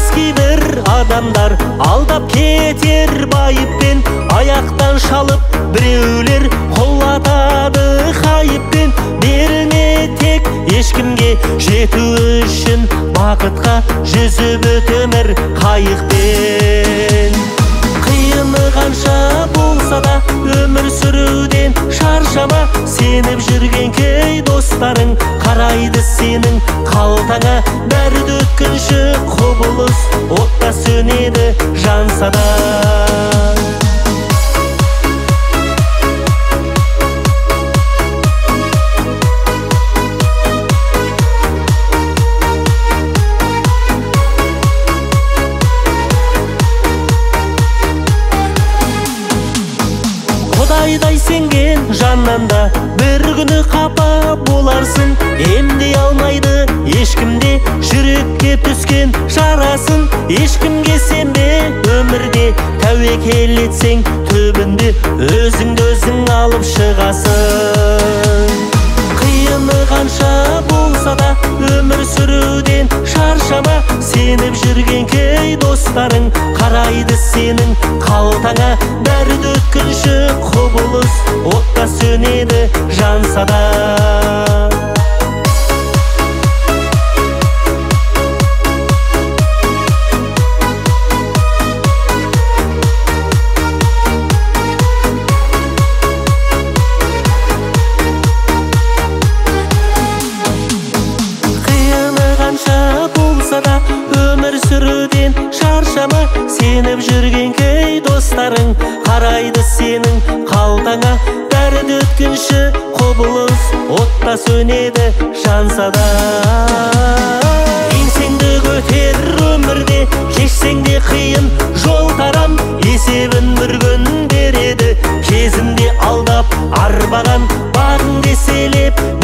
кейбір адамдар алдап кетер байыппен, аяқтан шалып біреулер қолатады хайыппен. Берілме тек ешкімге жету үшін, бақытқа жүзіп өтемір қайықпен. Қиыны қанша болса да өмір сүруден шаршама, сеніп жүрген кей достарың қарайды сенің қалтаңа. Бәрі де өткінші құбылыс, отта сөнеді жанса да. Құдайдай сенген жаннан да бір күні қапа боларсың. Емдей алмайды ешкімде жүрекке түскен жарасын. Ешкімге сенбе өмірде, тәуекел етсең түбінде өзіңді өзің алып шығасың. Қиыны қанша болса да өмір сүруден шаршама, сеніп жүрген кей достарың қарайды сенің қалтаңа. Бәрі де өткінші құбылыс, отта сөнеді жанса да. Өмір сүруден шаршама, сеніп жүрген кей достарың қарайды сенің қалтаңа. Бәрі де өткінші құбылыс, отта сөнеді жанса да. Еңсеңді көтер өмірде, кешсең де қиын жол тарам. Есебін бір күн береді, кезінде алдап арбаған бағың деселеп